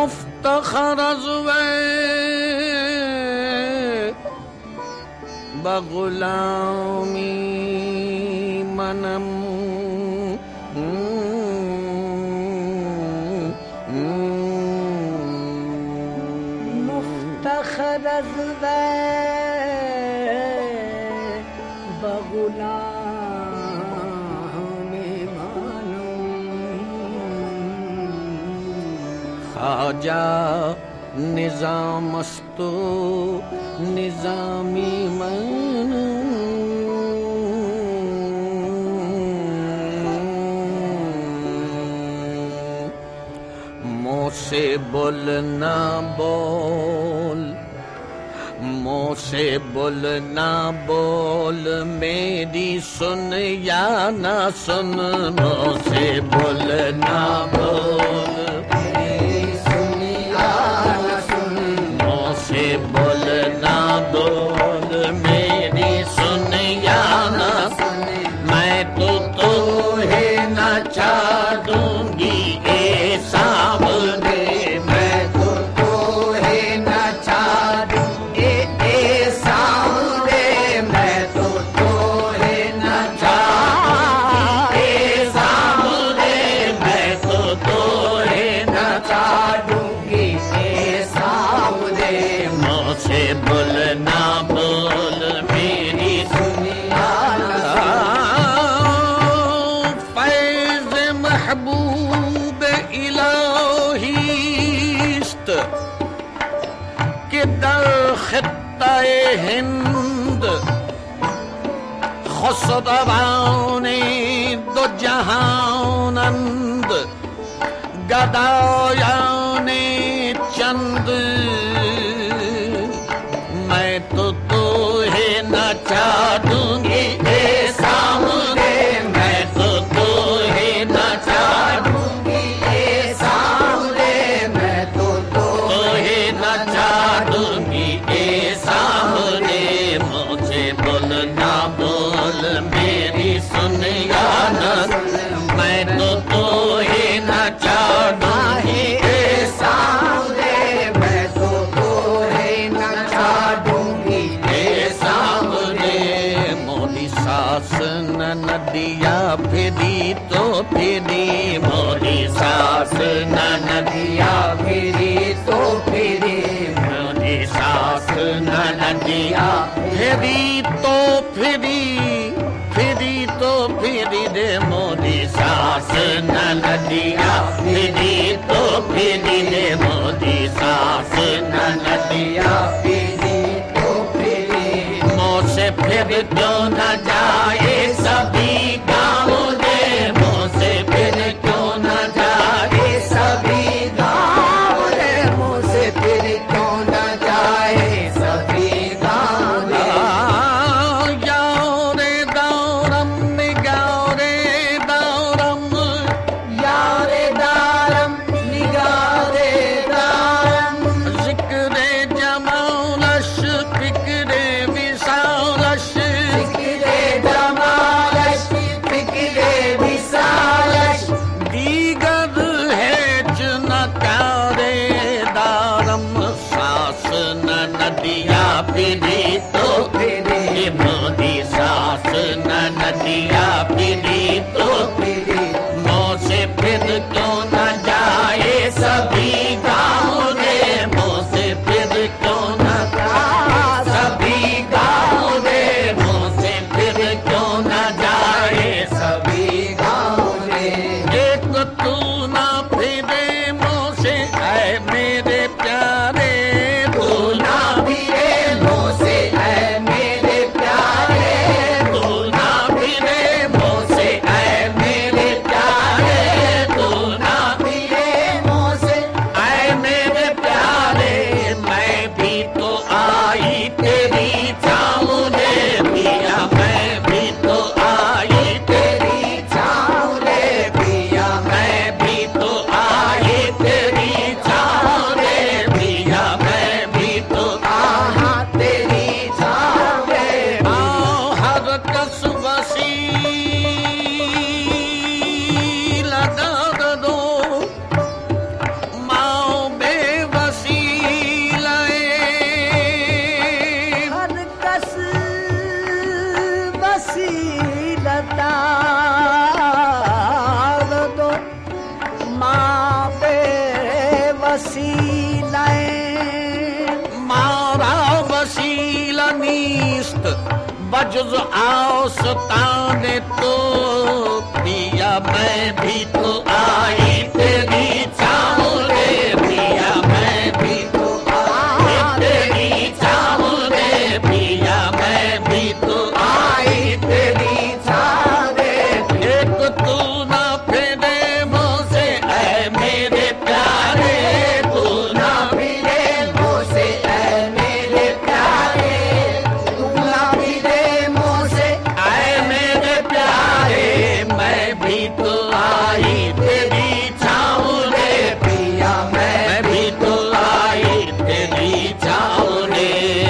مفتخر زوی بغلامی منم مفتخر زوی بغلامی منم خواجہ نظام استو نظامی من मुँह से बोलना बोल मुँह से बोलना बोल मेरी सुन या ना सुन मुँह से बोलना बोल बोलना बोल मेरी सुन या ना सुन मैं तो है ना चाह दूंगी ए सामने मैं तो है ना चाह दूंगी ए सामने मैं तो है ना चाह ए सामने मैं तो है ना चाह दूंगी ए सामने से बोलना बोल मेरी सुनिया फैज़ महबूब इलाहीस्त के दर खित्ते हिंद खुसरवाने दो जहानंद गदायाने चंद मैं तो है ना चाह दूंगी ए सामने मैं तो है ना चाह दूंगी ए सामने मैं तो है ना चाह दूंगी ए सामने मुझे बोलना बोल मेरी सुन या ना मैं तो है ना चाह दूंगी ए सामने मैं तो है ना चाह दूंगी ए सामने मोदी सास न नदिया फिरी तो फिरी मोदी सास न नदिया फिरी तो फिरी मोदी सास न नदिया फिरी तो फिरी फिरी तो फिरी रे मोदी सास न नदिया फिरी तो फिरी रे मोदी सास न नदिया फिरी तो फिरी मुँह से फिर क्यों न जाए सभी गाँव दे मुँह से फिर क्यों न जाए सभी गाँव दे मुँह से फिर क्यों न जाए सभी गाँव दे यारे दारम निगारे दारम यारे दारम निगारे दारम जिक्रे जमालश फिक्रे विशालश जिक्रे जमालश फिक्रे विशालश दीगर है चुनकारे दारम सास न नदिया फिरी तो फिरी मोदी सास न नदिया फिरी तो फिरी मुँह से फिर क्यों न जाए सभी गाँव दे मुँह से फिर क्यों न जाए सभी गाँव दे मुँह से फिर क्यों न जाए सभी गाँव दे एक तू ना फिरे मुँह से ऐ मेरे प्यारे तू ना फिरे मुँह से ऐ मेरे प्यारे तू ना फिरे मुँह से ऐ मेरे प्यारे तू ना फिरे मुँह से मारा वसीला नीस्त बजुज आस्ताने तो पिया मैं भी तो आई तेरी छाँव रे पिया मैं भी तो आई तेरी छाँव रे पिया मैं भी तो आई तेरी छाँव रे एक तू ना फिरे मुझसे ऐ मेरे प्यारे तू ना फिरे मुझसे ऐ मेरे प्यारे तू ना फिरे मुझसे ऐ मेरे प्यारे मैं भी तो आई तेरी छाँव रे पिया मैं भी तो आई तेरी छाँव रे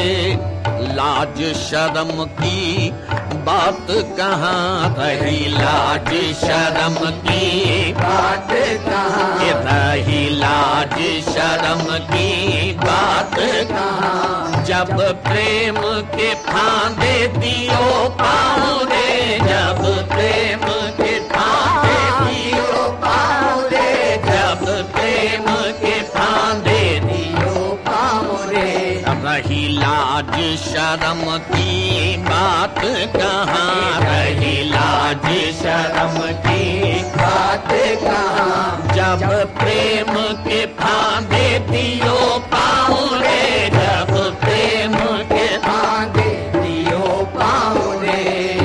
लाज शर्म की बात कहाँ रही लाज शर्म की बात कहाँ रही लाज शर्म की बात कहाँ जब प्रेम के फांदे दियो पाँव रे जब प्रेम के फांदे दियो पाँव रे जब प्रेम के फांदे दियो पाँव रे रही लाज शर्म की बात कहाँ रही लाज शर्म की बात कहाँ जब प्रेम के फांदे दियो पाँव रे जब प्रेम के फांदे दियो पाँव रे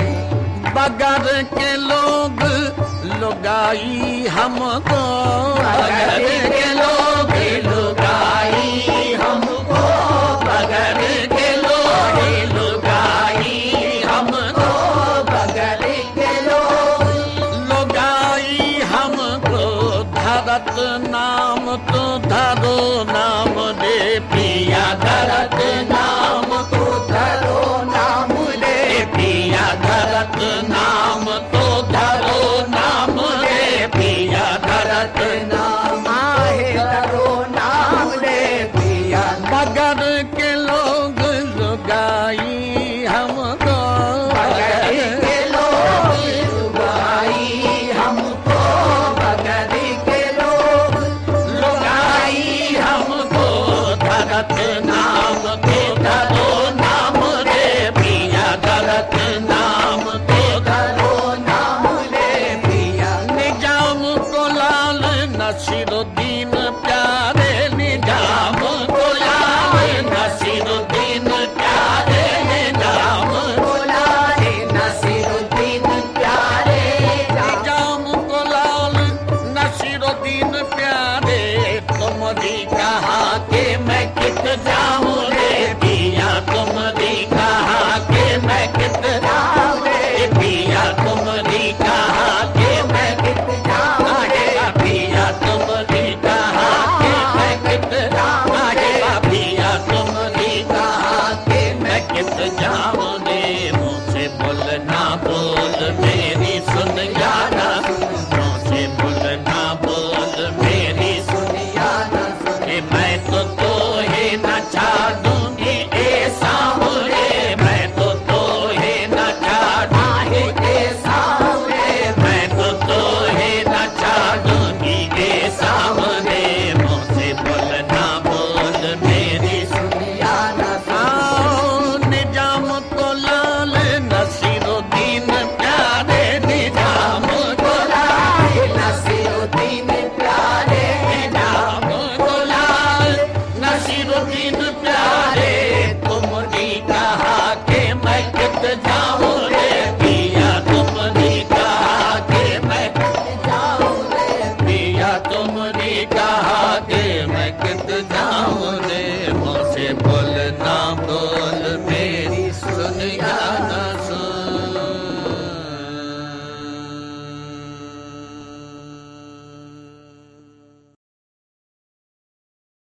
बगर के लोग लुगाई हमको बगर के लोग लुगाई हमको बगर के लोग लुगाई हमको बगर के लोग लुगाई हमको धरत नाम तो धरो नाम दे पिया धरत नाम तो धरो नाम दे पिया धरत नाम तो धरो नाम दे पिया धरत नाम आहे धरो नाम दे पिया बगर के लोग लुगाई हमको बगर के लोग लुगाई हमको बगर के लोग लुगाई हमको धरत नाम तो धरो नाम रे पिया धरत नाम तो धरो नाम रे पिया निजाम को लाल नसीरुद्दीन प्यारे निजाम को लाल नसीरुद्दीन प्यारे निजाम को लाल नसीरुद्दीन प्यारे निजाम को लाल नसीरुद्दीन प्यारे तुम